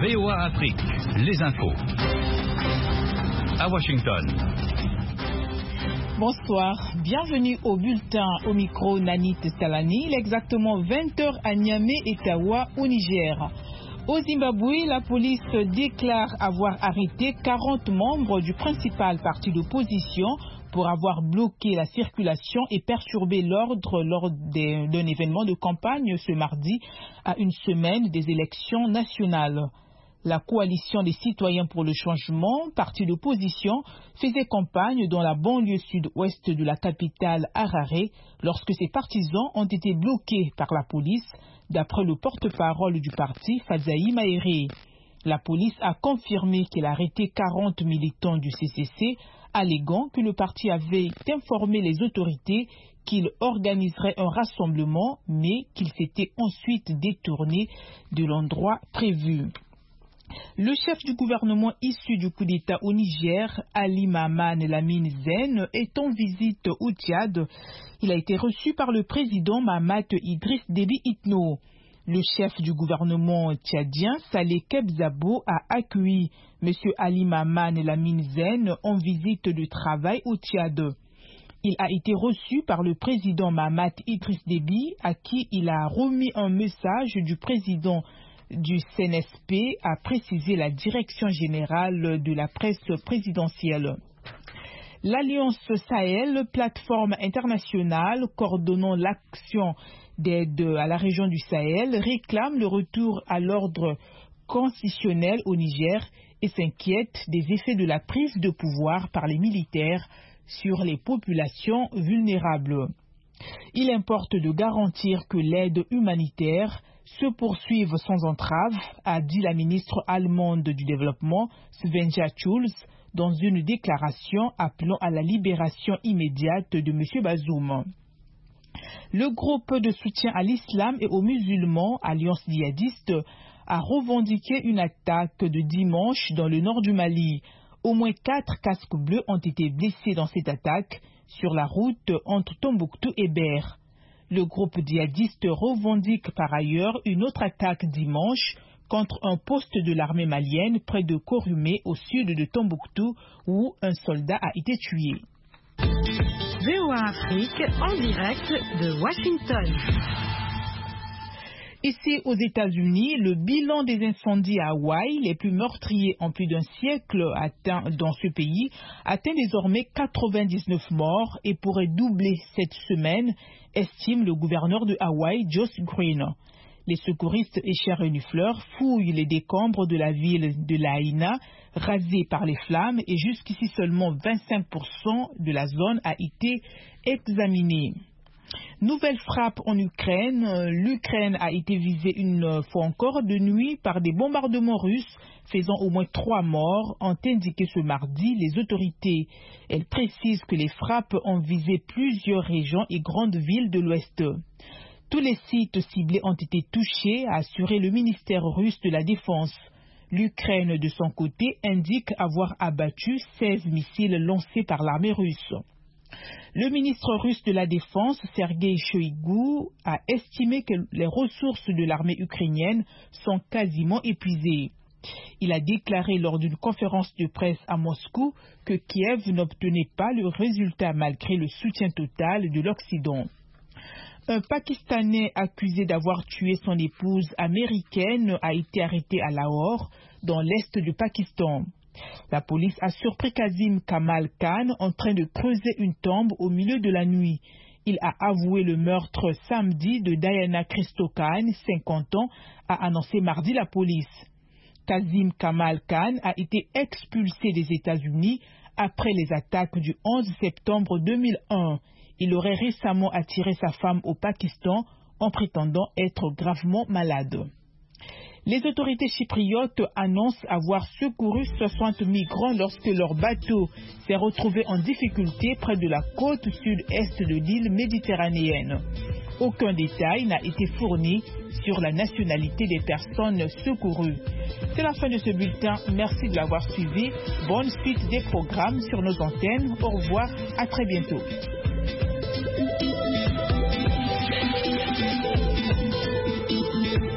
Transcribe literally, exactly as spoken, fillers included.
V O A Afrique, les infos. À Washington. Bonsoir, bienvenue au bulletin au micro Nanit Talani. Il est exactement vingt heures à Niamey et Tawa au Niger. Au Zimbabwe, la police déclare avoir arrêté quarante membres du principal parti d'opposition pour avoir bloqué la circulation et perturbé l'ordre lors d'un événement de campagne ce mardi à une semaine des élections nationales. La coalition des citoyens pour le changement, parti d'opposition, faisait campagne dans la banlieue sud-ouest de la capitale Harare lorsque ses partisans ont été bloqués par la police, d'après le porte-parole du parti, Fadzayi Mahere. La police a confirmé qu'elle a arrêté quarante militants du C C C, alléguant que le parti avait informé les autorités qu'il organiserait un rassemblement, mais qu'il s'était ensuite détourné de l'endroit prévu. Le chef du gouvernement issu du coup d'État au Niger, Ali Mahaman Lamine Zen, est en visite au Tchad. Il a été reçu par le président Mahamat Idriss Déby Itno. Le chef du gouvernement tchadien, Saleh Kebzabo, a accueilli M. Ali Mahaman Lamine Zen en visite de travail au Tchad. Il a été reçu par le président Mahamat Idriss Déby, à qui il a remis un message du président du C N S P, a précisé la direction générale de la presse présidentielle. L'Alliance Sahel, plateforme internationale coordonnant l'action d'aide à la région du Sahel, réclame le retour à l'ordre constitutionnel au Niger et s'inquiète des effets de la prise de pouvoir par les militaires sur les populations vulnérables. Il importe de garantir que l'aide humanitaire se poursuive sans entrave, a dit la ministre allemande du développement, Svenja Schulz, dans une déclaration appelant à la libération immédiate de M. Bazoum. Le groupe de soutien à l'islam et aux musulmans, Alliance djihadiste, a revendiqué une attaque de dimanche dans le nord du Mali. Au moins quatre casques bleus ont été blessés dans cette attaque sur la route entre Tombouctou et Ber. Le groupe djihadiste revendique par ailleurs une autre attaque dimanche contre un poste de l'armée malienne près de Korumé au sud de Tombouctou où un soldat a été tué. V O A Afrique en direct de Washington. Ici aux États-Unis, le bilan des incendies à Hawaï, les plus meurtriers en plus d'un siècle atteint dans ce pays, atteint désormais quatre-vingt-dix-neuf morts et pourrait doubler cette semaine, estime le gouverneur de Hawaï, Josh Green. Les secouristes et chers renifleurs fouillent les décombres de la ville de Lahaina, rasée par les flammes, et jusqu'ici seulement vingt-cinq pour cent de la zone a été examinée. Nouvelle frappe en Ukraine. L'Ukraine a été visée une fois encore de nuit par des bombardements russes, faisant au moins trois morts, ont indiqué ce mardi les autorités. Elles précisent que les frappes ont visé plusieurs régions et grandes villes de l'Ouest. Tous les sites ciblés ont été touchés, a assuré le ministère russe de la Défense. L'Ukraine, de son côté, indique avoir abattu seize missiles lancés par l'armée russe. Le ministre russe de la Défense, Sergei Shoigu, a estimé que les ressources de l'armée ukrainienne sont quasiment épuisées. Il a déclaré lors d'une conférence de presse à Moscou que Kiev n'obtenait pas le résultat malgré le soutien total de l'Occident. Un Pakistanais accusé d'avoir tué son épouse américaine a été arrêté à Lahore, dans l'est du Pakistan. La police a surpris Kazim Kamal Khan en train de creuser une tombe au milieu de la nuit. Il a avoué le meurtre samedi de Diana Christo Khan, cinquante ans, a annoncé mardi la police. Kazim Kamal Khan a été expulsé des États-Unis après les attaques du onze septembre deux mille un. Il aurait récemment attiré sa femme au Pakistan en prétendant être gravement malade. Les autorités chypriotes annoncent avoir secouru soixante migrants lorsque leur bateau s'est retrouvé en difficulté près de la côte sud-est de l'île méditerranéenne. Aucun détail n'a été fourni sur la nationalité des personnes secourues. C'est la fin de ce bulletin. Merci de l'avoir suivi. Bonne suite des programmes sur nos antennes. Au revoir. À très bientôt.